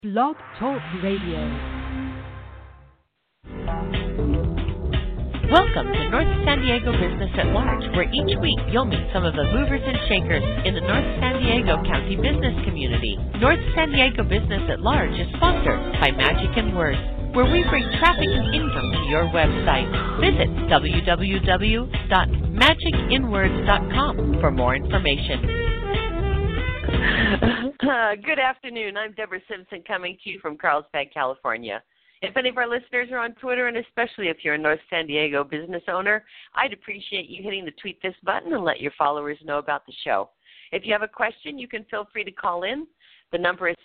Blog Talk Radio. Welcome to North San Diego Business at Large, where each week you'll meet some of the movers and shakers in the North San Diego County business community. North San Diego Business at Large is sponsored by Magic in Words, where we bring traffic and income to your website. Visit www.magicinwords.com for more information. Good afternoon. I'm Deborah Simpson coming to you from Carlsbad, California. If any of our listeners are on Twitter, and especially if you're a North San Diego business owner, I'd appreciate you hitting the tweet this button and let your followers know about the show. If you have a question, you can feel free to call in. The number is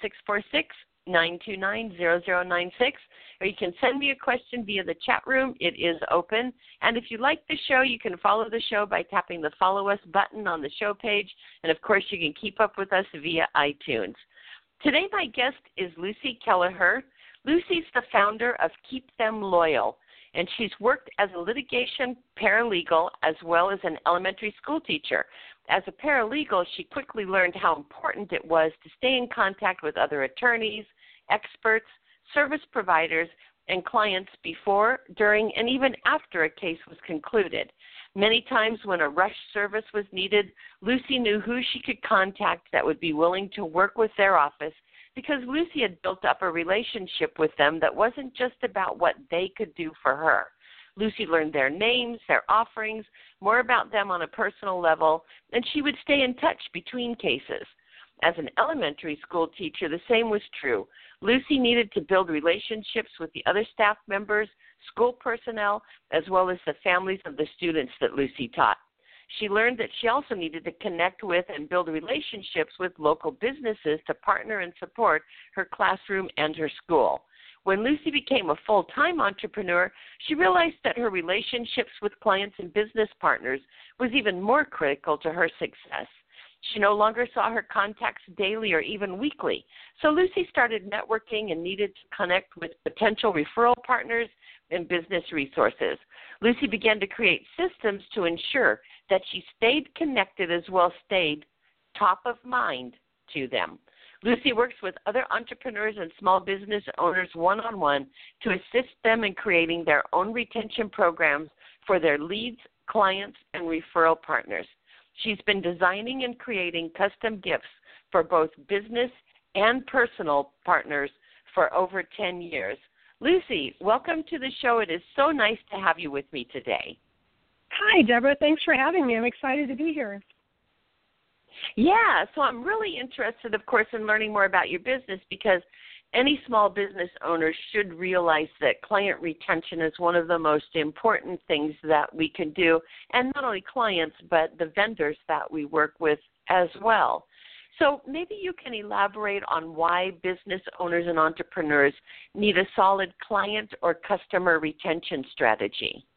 646-929-0096, or you can send me a question via the chat room. It is open. And if you like the show, you can follow the show by tapping the Follow Us button on the show page. And, of course, you can keep up with us via iTunes. Today, my guest is Lucy Kelleher. Lucy's the founder of Keep Them Loyal, and she's worked as a litigation paralegal as well as an elementary school teacher. As a paralegal, she quickly learned how important it was to stay in contact with other attorneys, experts, service providers, and clients before, during, and even after a case was concluded. Many times when a rush service was needed, Lucy knew who she could contact that would be willing to work with their office, because Lucy had built up a relationship with them that wasn't just about what they could do for her. Lucy learned their names, their offerings, more about them on a personal level, and she would stay in touch between cases. As an elementary school teacher, the same was true. Lucy needed to build relationships with the other staff members, school personnel, as well as the families of the students that Lucy taught. She learned that she also needed to connect with and build relationships with local businesses to partner and support her classroom and her school. When Lucy became a full-time entrepreneur, she realized that her relationships with clients and business partners was even more critical to her success. She no longer saw her contacts daily or even weekly. So Lucy started networking and needed to connect with potential referral partners and business resources. Lucy began to create systems to ensure that she stayed connected as well stayed top of mind to them. Lucy works with other entrepreneurs and small business owners one-on-one to assist them in creating their own retention programs for their leads, clients, and referral partners. She's been designing and creating custom gifts for both business and personal partners for over 10 years. Lucy, welcome to the show. It is so nice to have you with me today. Hi, Deborah. Thanks for having me. I'm excited to be here. Yeah, so I'm really interested, of course, in learning more about your business, because any small business owner should realize that client retention is one of the most important things that we can do, and not only clients, but the vendors that we work with as well. So maybe you can elaborate on why business owners and entrepreneurs need a solid client or customer retention strategy.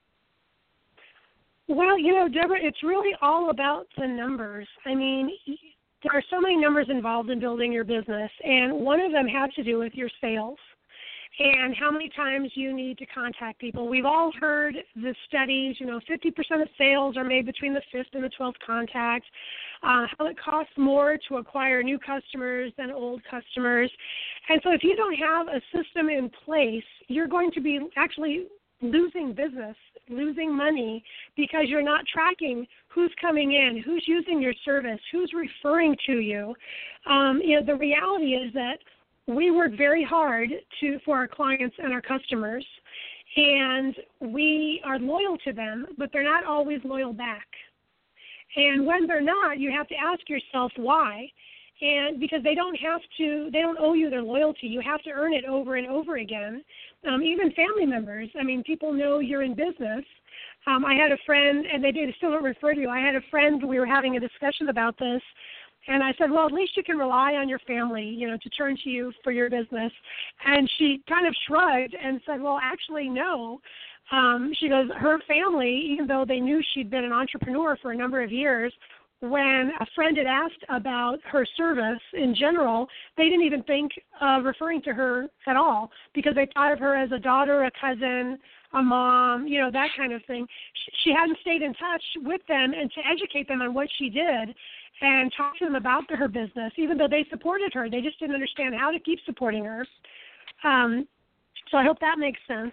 Well, Deborah, it's really all about the numbers. I mean, there are so many numbers involved in building your business, and one of them has to do with your sales and how many times you need to contact people. We've all heard the studies, 50% of sales are made between the 5th and the 12th contact, how it costs more to acquire new customers than old customers. And so if you don't have a system in place, you're going to be actually losing business, losing money, because you're not tracking who's coming in, who's using your service, who's referring to you. The reality is that we work very hard for our clients and our customers, and we are loyal to them, but they're not always loyal back. And when they're not, you have to ask yourself why. And because they don't owe you their loyalty. You have to earn it over and over again. Even family members, people know you're in business. I had a friend, and they still don't refer to you. I had a friend, we were having a discussion about this, and I said, well, at least you can rely on your family, to turn to you for your business. And she kind of shrugged and said, well, actually, no. She goes, her family, even though they knew she'd been an entrepreneur for a number of years, when a friend had asked about her service in general, they didn't even think of referring to her at all, because they thought of her as a daughter, a cousin, a mom, that kind of thing. She hadn't stayed in touch with them and to educate them on what she did. and talk to them about her business, even though they supported her. They just didn't understand how to keep supporting her. So I hope that makes sense.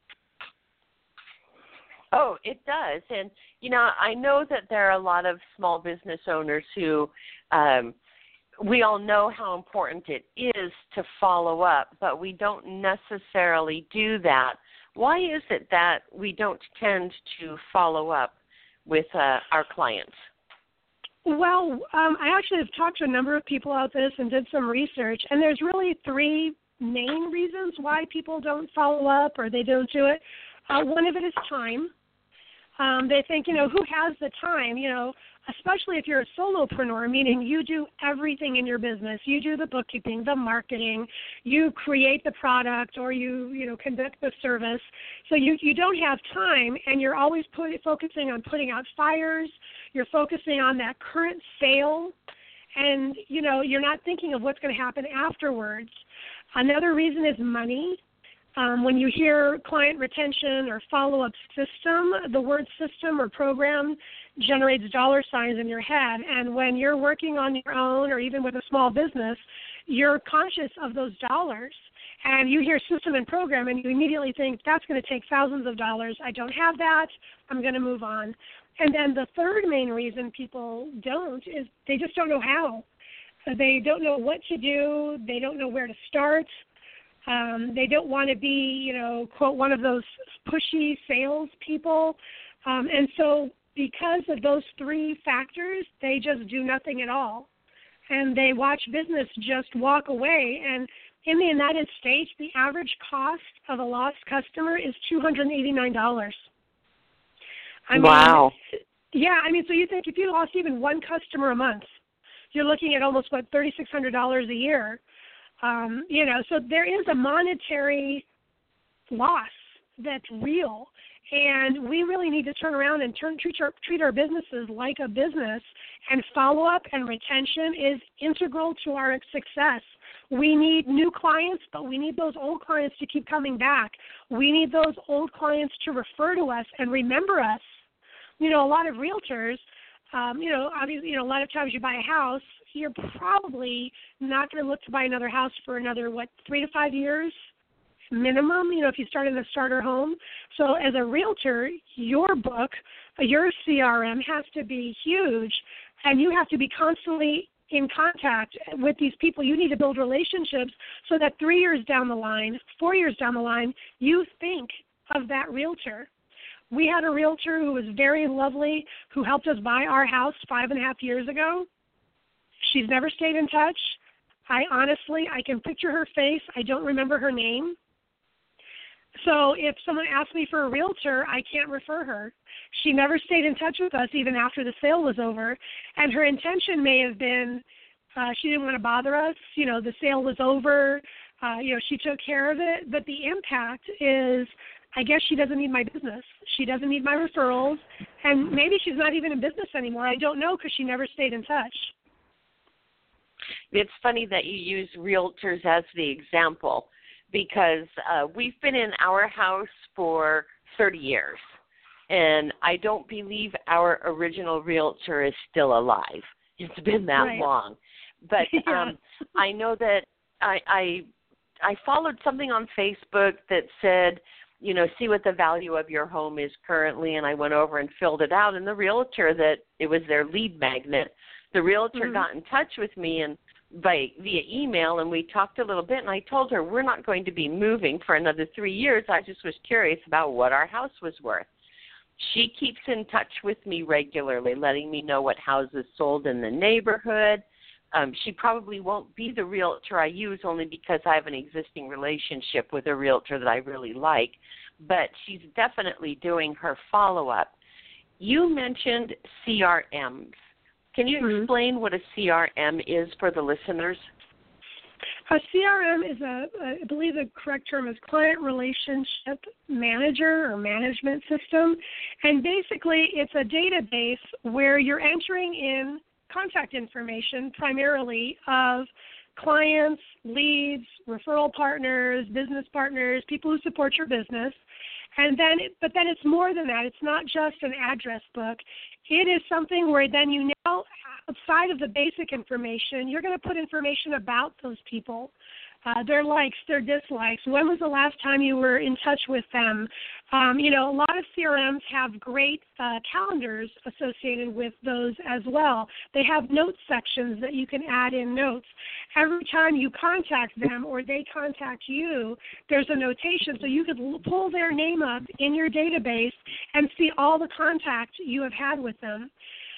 Oh, it does. And, I know that there are a lot of small business owners who we all know how important it is to follow up, but we don't necessarily do that. Why is it that we don't tend to follow up with our clients? Well, I actually have talked to a number of people about this and did some research, and there's really three main reasons why people don't follow up or they don't do it. One of it is time. They think, who has the time, especially if you're a solopreneur, meaning you do everything in your business. You do the bookkeeping, the marketing, you create the product, or you conduct the service. So you don't have time, and you're always focusing on putting out fires. You're focusing on that current sale, and, you're not thinking of what's going to happen afterwards. Another reason is money. When you hear client retention or follow-up system, the word system or program generates dollar signs in your head. And when you're working on your own or even with a small business, you're conscious of those dollars. And you hear system and program, and you immediately think, that's going to take thousands of dollars. I don't have that. I'm going to move on. And then the third main reason people don't is they just don't know how. They don't know what to do. They don't know where to start. They don't want to be, quote, one of those pushy sales people. And so because of those three factors, they just do nothing at all. And they watch business just walk away. And in the United States, the average cost of a lost customer is $289. Wow. Yeah, so you think if you lost even one customer a month, you're looking at almost, $3,600 a year. So there is a monetary loss that's real, and we really need to turn around and treat our businesses like a business, and follow-up and retention is integral to our success. We need new clients, but we need those old clients to keep coming back. We need those old clients to refer to us and remember us. A lot of realtors, obviously, a lot of times you buy a house, you're probably not going to look to buy another house for another, 3 to 5 years minimum, if you start in a starter home. So as a realtor, your book, your CRM has to be huge, and you have to be constantly in contact with these people. You need to build relationships so that 3 years down the line, 4 years down the line, you think of that realtor. We had a realtor who was very lovely, who helped us buy our house 5.5 years ago. She's never stayed in touch. I can picture her face. I don't remember her name. So if someone asks me for a realtor, I can't refer her. She never stayed in touch with us even after the sale was over. And her intention may have been she didn't want to bother us. The sale was over. She took care of it. But the impact is, I guess she doesn't need my business. She doesn't need my referrals. And maybe she's not even in business anymore. I don't know, because she never stayed in touch. It's funny that you use realtors as the example, because we've been in our house for 30 years, and I don't believe our original realtor is still alive. It's been that long. But I know that I followed something on Facebook that said, see what the value of your home is currently, and I went over and filled it out, and the realtor it was their lead magnet, the realtor got in touch with me and via email, and we talked a little bit, and I told her we're not going to be moving for another 3 years. I just was curious about what our house was worth. She keeps in touch with me regularly, letting me know what houses sold in the neighborhood. She probably won't be the realtor I use, only because I have an existing relationship with a realtor that I really like, but she's definitely doing her follow-up. You mentioned CRMs. Can you explain what a CRM is for the listeners? A CRM is I believe the correct term is client relationship manager or management system. And basically it's a database where you're entering in contact information primarily of clients, leads, referral partners, business partners, people who support your business. But then it's more than that. It's not just an address book. It is something where then you now, outside of the basic information, you're going to put information about those people. Their likes, their dislikes. When was the last time you were in touch with them? A lot of CRMs have great calendars associated with those as well. They have notes sections that you can add in notes. Every time you contact them or they contact you, there's a notation, so you could pull their name up in your database and see all the contact you have had with them.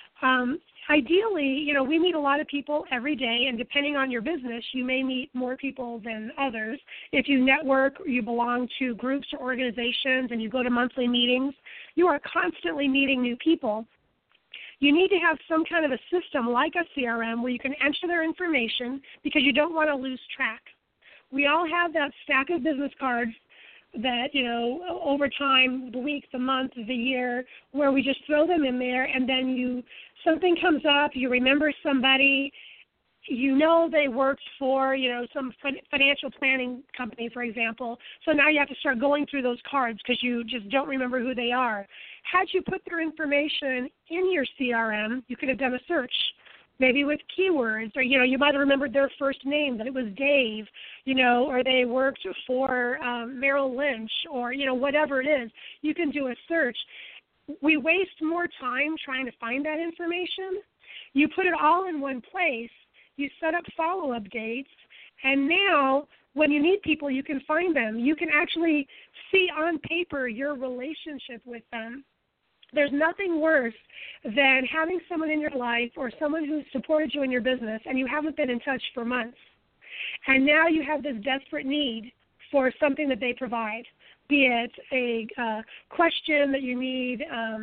Ideally, we meet a lot of people every day, and depending on your business, you may meet more people than others. If you network, you belong to groups or organizations, and you go to monthly meetings, you are constantly meeting new people. You need to have some kind of a system like a CRM where you can enter their information because you don't want to lose track. We all have that stack of business cards that, over time, the week, the month, the year, where we just throw them in there, and then something comes up, you remember somebody, they worked for, some financial planning company, for example, so now you have to start going through those cards because you just don't remember who they are. Had you put their information in your CRM, you could have done a search, maybe with keywords, or, you might have remembered their first name, that it was Dave, or they worked for Merrill Lynch, or, whatever it is. You can do a search. We waste more time trying to find that information. You put it all in one place. You set up follow-up dates, and now when you need people, you can find them. You can actually see on paper your relationship with them. There's nothing worse than having someone in your life or someone who's supported you in your business and you haven't been in touch for months. And now you have this desperate need for something that they provide, be it a question that you need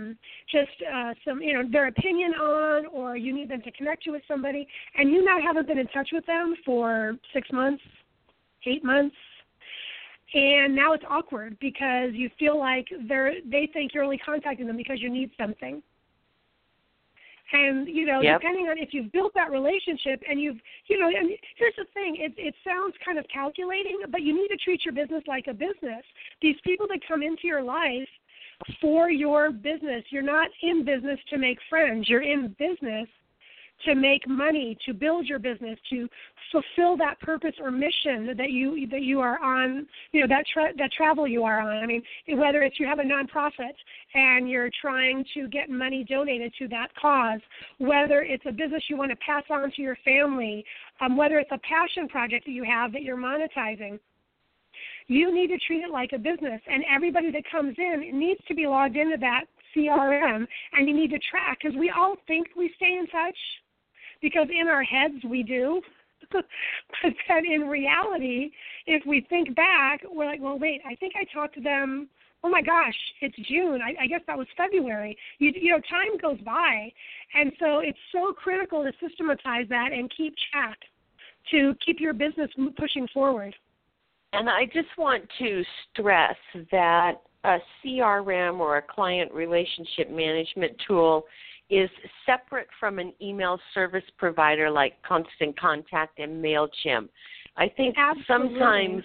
some, their opinion on, or you need them to connect you with somebody, and you now haven't been in touch with them for 6 months, 8 months. And now it's awkward because you feel like they think you're only contacting them because you need something. And, depending on if you've built that relationship and and here's the thing, it sounds kind of calculating, but you need to treat your business like a business. These people that come into your life for your business, you're not in business to make friends. You're in business to make money, to build your business, to fulfill that purpose or mission that you are on, that travel you are on. I mean, whether it's you have a nonprofit and you're trying to get money donated to that cause, whether it's a business you want to pass on to your family, whether it's a passion project that you have that you're monetizing, you need to treat it like a business. And everybody that comes in needs to be logged into that CRM, and you need to track, because we all think we stay in touch, because in our heads we do, but then in reality, if we think back, we're like, well, wait, I think I talked to them, oh my gosh, it's June, I guess that was February. Time goes by, and so it's so critical to systematize that and keep track to keep your business pushing forward. And I just want to stress that a CRM or a client relationship management tool is separate from an email service provider like Constant Contact and MailChimp. I think sometimes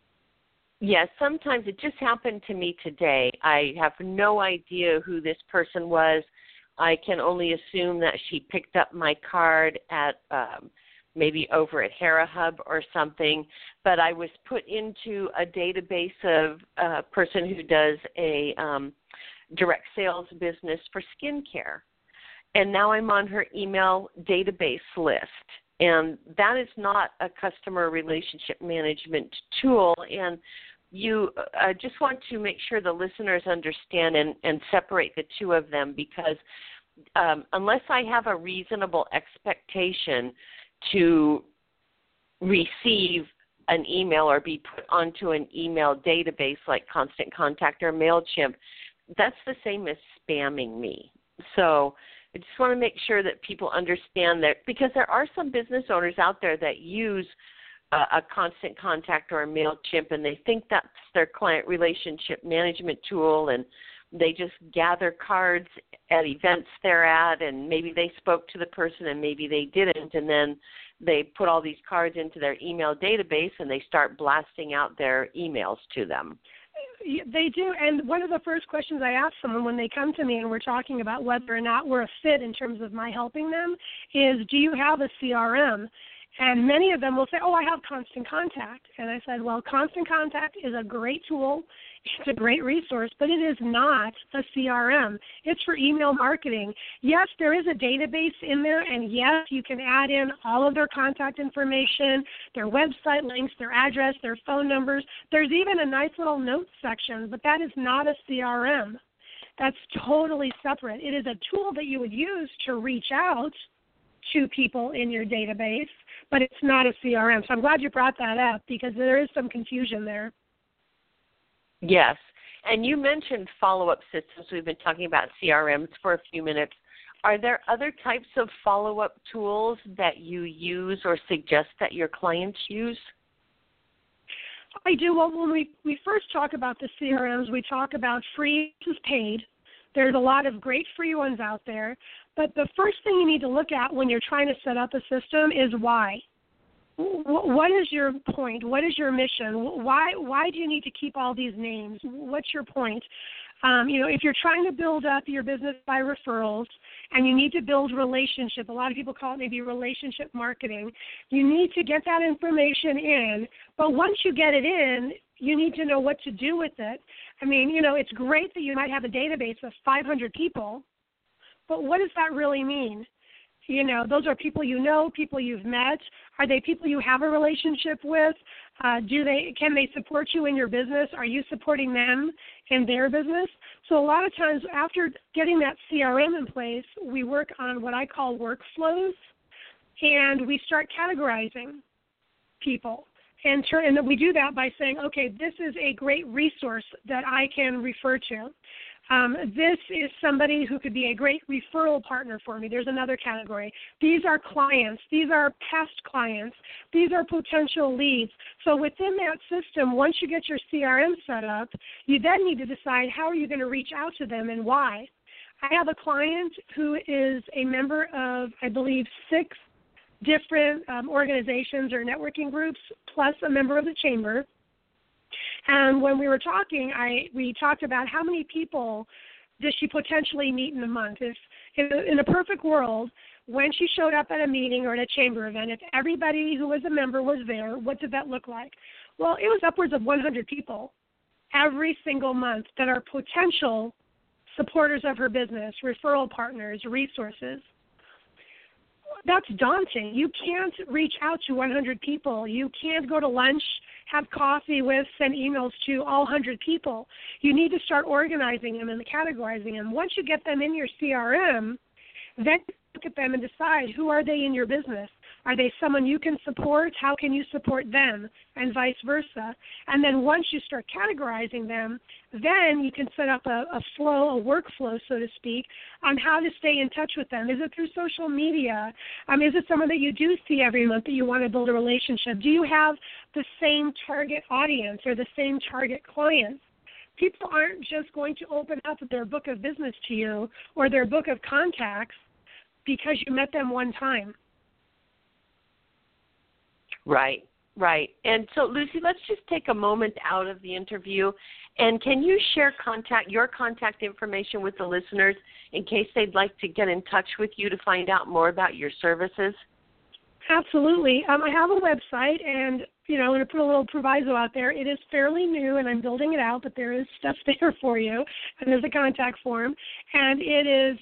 it just happened to me today. I have no idea who this person was. I can only assume that she picked up my card at maybe over at HeraHub or something, but I was put into a database of a person who does a direct sales business for skincare. And now I'm on her email database list. And that is not a customer relationship management tool. And you just want to make sure the listeners understand and separate the two of them, because unless I have a reasonable expectation to receive an email or be put onto an email database like Constant Contact or MailChimp, that's the same as spamming me. So I just want to make sure that people understand that, because there are some business owners out there that use a Constant Contact or a MailChimp, and they think that's their client relationship management tool, and they just gather cards at events they're at, and maybe they spoke to the person and maybe they didn't, and then they put all these cards into their email database and they start blasting out their emails to them. They do. And one of the first questions I ask someone when they come to me and we're talking about whether or not we're a fit in terms of my helping them is, do you have a CRM? And many of them will say, oh, I have Constant Contact. And I said, well, Constant Contact is a great tool. It's a great resource, but it is not a CRM. It's for email marketing. Yes, there is a database in there, and yes, you can add in all of their contact information, their website links, their address, their phone numbers. There's even a nice little notes section, but that is not a CRM. That's totally separate. It is a tool that you would use to reach out to people in your database, but it's not a CRM. So I'm glad you brought that up because there is some confusion there. Yes. And you mentioned follow-up systems. We've been talking about CRMs for a few minutes. Are there other types of follow-up tools that you use or suggest that your clients use? I do. Well, when we first talk about the CRMs, we talk about free versus paid. There's a lot of great free ones out there. But the first thing you need to look at when you're trying to set up a system is why. What is your point? What is your mission? Why do you need to keep all these names? What's your point? If you're trying to build up your business by referrals and you need to build relationship, a lot of people call it maybe relationship marketing, you need to get that information in. But once you get it in, you need to know what to do with it. I mean, it's great that you might have a database of 500 people, but what does that really mean? Those are people people you've met. Are they people you have a relationship with? Can they support you in your business? Are you supporting them in their business? So a lot of times after getting that CRM in place, we work on what I call workflows, and we start categorizing people. And we do that by saying, okay, this is a great resource that I can refer to. This is somebody who could be a great referral partner for me. There's another category. These are clients. These are past clients. These are potential leads. So within that system, once you get your CRM set up, you then need to decide how are you going to reach out to them and why. I have a client who is a member of, I believe, 6 different organizations or networking groups, plus a member of the chamber. And when we were talking, we talked about how many people does she potentially meet in a month. If in a perfect world, when she showed up at a meeting or at a chamber event, if everybody who was a member was there, what did that look like? Well, it was upwards of 100 people every single month that are potential supporters of her business, referral partners, resources. That's daunting. You can't reach out to 100 people. You can't go to lunch, have coffee with, send emails to all 100 people. You need to start organizing them and categorizing them. Once you get them in your CRM, then look at them and decide, who are they in your business? Are they someone you can support? How can you support them? And vice versa. And then once you start categorizing them, then you can set up a flow, a workflow, so to speak, on how to stay in touch with them. Is it through social media? Is it someone that you do see every month that you want to build a relationship? Do you have the same target audience or the same target clients? People aren't just going to open up their book of business to you or their book of contacts because you met them one time. Right. And so, Lucy, let's just take a moment out of the interview, and can you share your contact information with the listeners in case they'd like to get in touch with you to find out more about your services? Absolutely. I have a website, and I'm going to put a little proviso out there. It is fairly new, and I'm building it out, but there is stuff there for you, and there's a contact form, and it is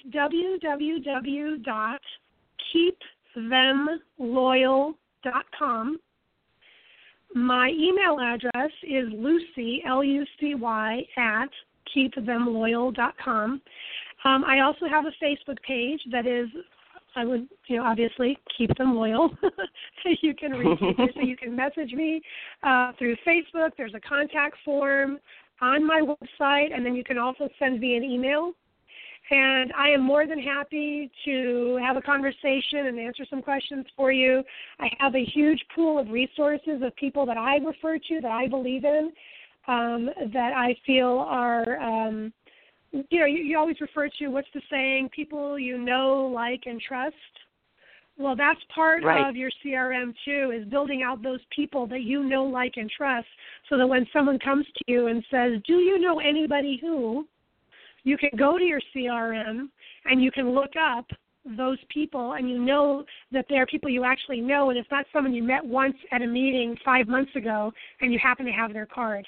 www.keepthemloyal.com. My email address is Lucy, Lucy, at keepthemloyal.com. I also have a Facebook page that is, I would, obviously, Keep Them Loyal. You can reach me there, so you can message me through Facebook. There's a contact form on my website, and then you can also send me an email. And I am more than happy to have a conversation and answer some questions for you. I have a huge pool of resources of people that I refer to, that I believe in, that I feel are, you always refer to, what's the saying, people you know, like, and trust. Well, that's part Right. of your CRM too, is building out those people that you know, like, and trust, so that when someone comes to you and says, do you know anybody who, you can go to your CRM and you can look up those people, and you know that they're people you actually know, and it's not someone you met once at a meeting 5 months ago and you happen to have their card.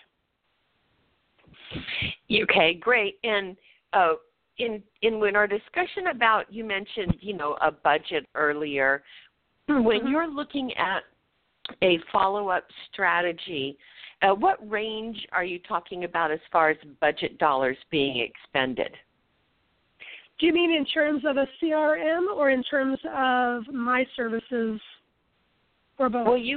Okay, great. And in our discussion about, you mentioned, a budget earlier. When you're looking at a follow-up strategy, what range are you talking about as far as budget dollars being expended? Do you mean in terms of a CRM or in terms of my services, or both? Well,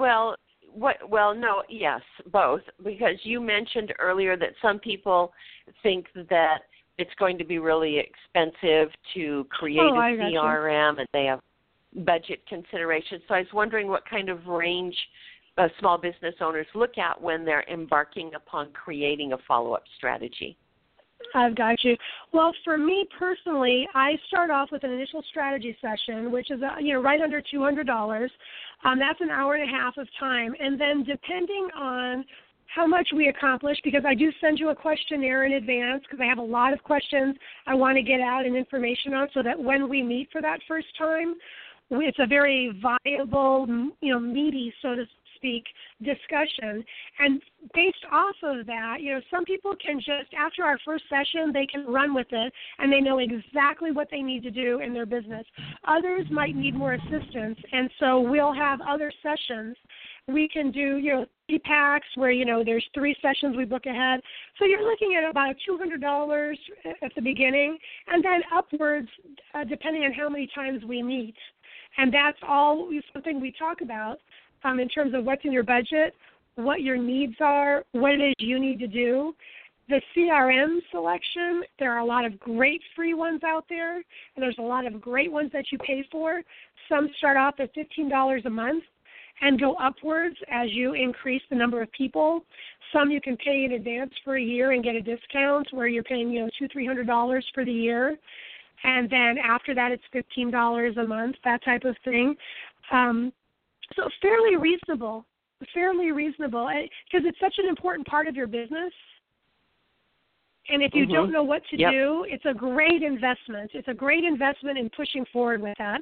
yes, both, because you mentioned earlier that some people think that it's going to be really expensive to create a CRM, and they have budget considerations. So I was wondering what kind of range small business owners look at when they're embarking upon creating a follow-up strategy. I've got you. Well, for me personally, I start off with an initial strategy session, which is right under $200. That's an hour and a half of time, and then depending on how much we accomplish, because I do send you a questionnaire in advance, because I have a lot of questions I want to get out and information on, so that when we meet for that first time, it's a very viable, meaty, so to speak, discussion. And based off of that, some people can just, after our first session, they can run with it and they know exactly what they need to do in their business. Others might need more assistance, and so we'll have other sessions. We can do, 3 packs where, there's 3 sessions we book ahead. So you're looking at about $200 at the beginning, and then upwards depending on how many times we meet. And that's all something we talk about. In terms of what's in your budget, what your needs are, what it is you need to do. The CRM selection, there are a lot of great free ones out there, and there's a lot of great ones that you pay for. Some start off at $15 a month and go upwards as you increase the number of people. Some you can pay in advance for a year and get a discount where you're paying, $200-300 for the year. And then after that, it's $15 a month, that type of thing. So fairly reasonable, because it's such an important part of your business. And if you don't know what to do, it's a great investment. It's a great investment in pushing forward with that.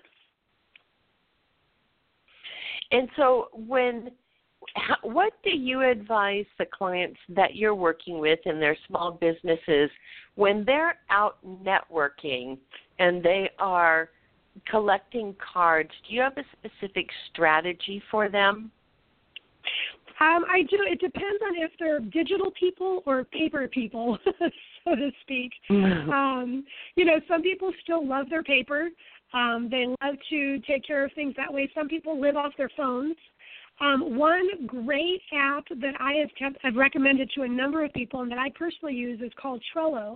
And so what do you advise the clients that you're working with in their small businesses when they're out networking and they are collecting cards? Do you have a specific strategy for them? I do. It depends on if they're digital people or paper people, so to speak. Some people still love their paper. They love to take care of things that way. Some people live off their phones. One great app that I've recommended to a number of people and that I personally use is called Trello.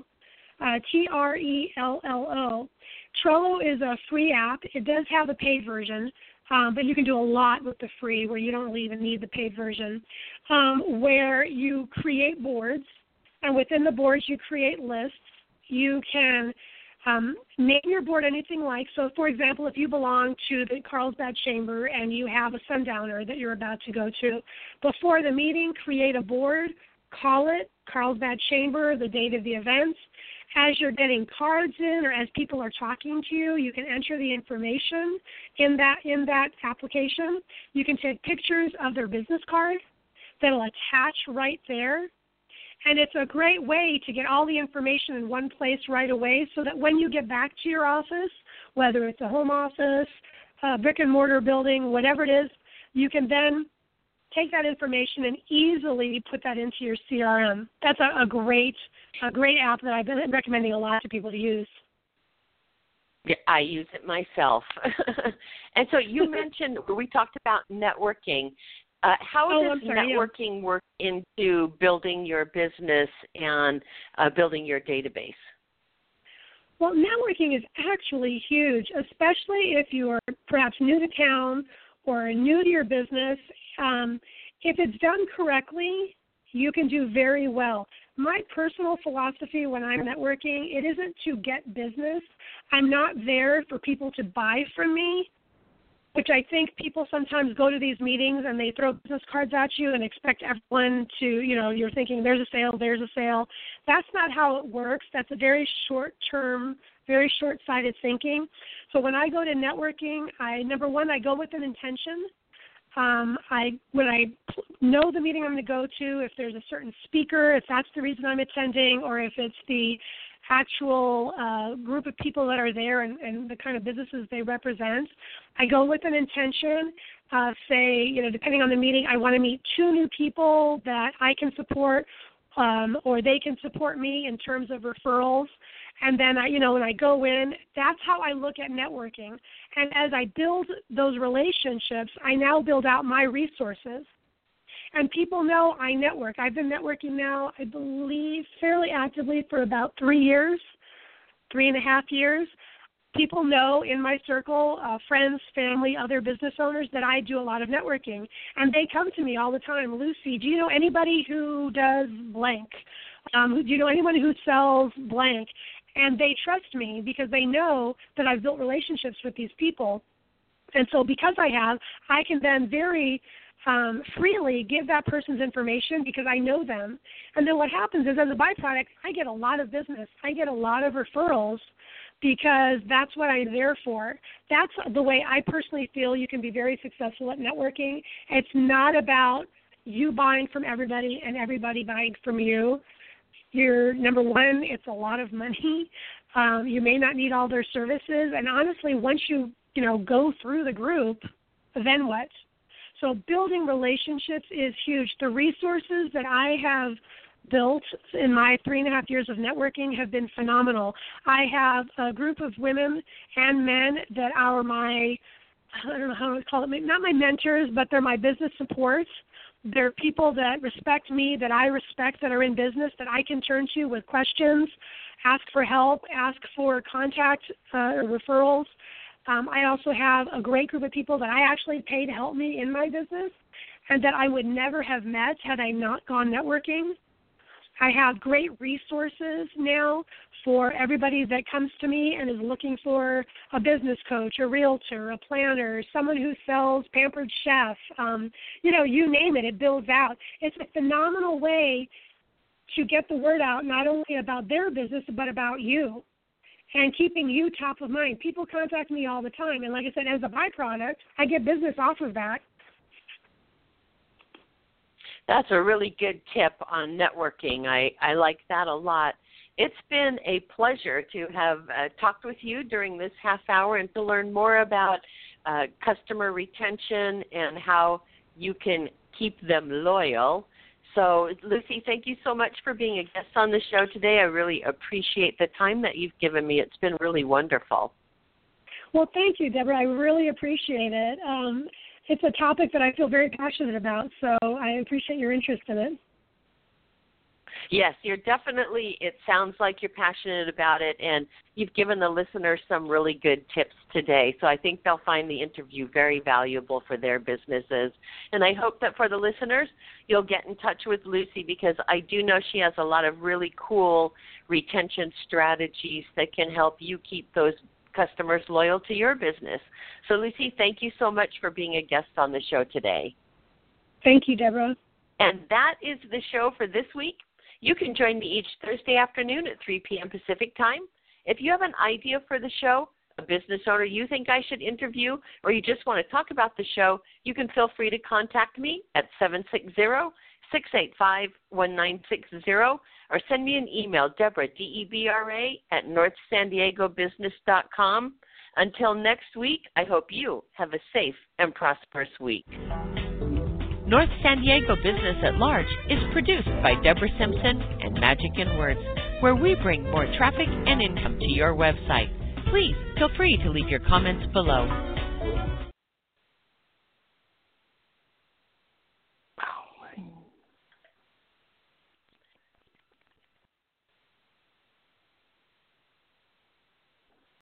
Trello. Trello is a free app. It does have a paid version, but you can do a lot with the free where you don't really even need the paid version, where you create boards, and within the boards you create lists. You can name your board anything like, so for example, if you belong to the Carlsbad Chamber and you have a sundowner that you're about to go to, before the meeting, create a board, call it Carlsbad Chamber, the date of the event. As you're getting cards in or as people are talking to you, you can enter the information in that application. You can take pictures of their business card that'll attach right there. And it's a great way to get all the information in one place right away so that when you get back to your office, whether it's a home office, a brick and mortar building, whatever it is, you can then take that information and easily put that into your CRM. That's a great app that I've been recommending a lot to people to use. Yeah, I use it myself. And so you mentioned, we talked about networking. How does networking work into building your business and building your database? Well, networking is actually huge, especially if you are perhaps new to town or new to your business. If it's done correctly, you can do very well. My personal philosophy when I'm networking, it isn't to get business. I'm not there for people to buy from me. which I think people sometimes go to these meetings and they throw business cards at you and expect everyone to, you're thinking there's a sale, there's a sale. That's not how it works. That's a very short-term, very short-sighted thinking. So when I go to networking, number one, I go with an intention. When I know the meeting I'm going to go to, if there's a certain speaker, if that's the reason I'm attending, or if it's the actual group of people that are there and the kind of businesses they represent, I go with an intention. Say, depending on the meeting, I want to meet 2 new people that I can support, or they can support me in terms of referrals. And then, when I go in, that's how I look at networking. And as I build those relationships, I now build out my resources. And people know I network. I've been networking now, I believe, fairly actively for about 3 years, 3.5 years. People know in my circle, friends, family, other business owners, that I do a lot of networking. And they come to me all the time, Lucy, do you know anybody who does blank? Do you know anyone who sells blank? And they trust me because they know that I've built relationships with these people. And so because I have, I can then very freely give that person's information because I know them. And then what happens is, as a byproduct, I get a lot of business. I get a lot of referrals because that's what I'm there for. That's the way I personally feel you can be very successful at networking. It's not about you buying from everybody and everybody buying from you. You're, number one, it's a lot of money. You may not need all their services. And honestly, once you go through the group, then what? So building relationships is huge. The resources that I have built in my 3.5 years of networking have been phenomenal. I have a group of women and men that are my, I don't know how to call it, not my mentors, but they're my business supports. They're people that respect me, that I respect, that are in business, that I can turn to with questions, ask for help, ask for contact or referrals. I also have a great group of people that I actually pay to help me in my business and that I would never have met had I not gone networking. I have great resources now for everybody that comes to me and is looking for a business coach, a realtor, a planner, someone who sells Pampered Chef. You name it, it builds out. It's a phenomenal way to get the word out, not only about their business, but about you and keeping you top of mind. People contact me all the time, and like I said, as a byproduct, I get business off of that. That's a really good tip on networking. I like that a lot. It's been a pleasure to have talked with you during this half hour and to learn more about customer retention and how you can keep them loyal. So, Lucy, thank you so much for being a guest on the show today. I really appreciate the time that you've given me. It's been really wonderful. Well, thank you, Deborah. I really appreciate it. It's a topic that I feel very passionate about, so I appreciate your interest in it. Yes, it sounds like you're passionate about it, and you've given the listeners some really good tips today. So I think they'll find the interview very valuable for their businesses. And I hope that for the listeners, you'll get in touch with Lucy because I do know she has a lot of really cool retention strategies that can help you keep those customers loyal to your business. So, Lucy, thank you so much for being a guest on the show today. Thank you, Deborah. And that is the show for this week. You can join me each Thursday afternoon at 3 p.m. Pacific time. If you have an idea for the show, a business owner you think I should interview, or you just want to talk about the show, you can feel free to contact me at 760-685-1960, or send me an email, Deborah, D-E-B-R-A, at northsandiegobusiness.com. Until next week, I hope you have a safe and prosperous week. North San Diego Business at Large is produced by Deborah Simpson and Magic in Words, where we bring more traffic and income to your website. Please feel free to leave your comments below.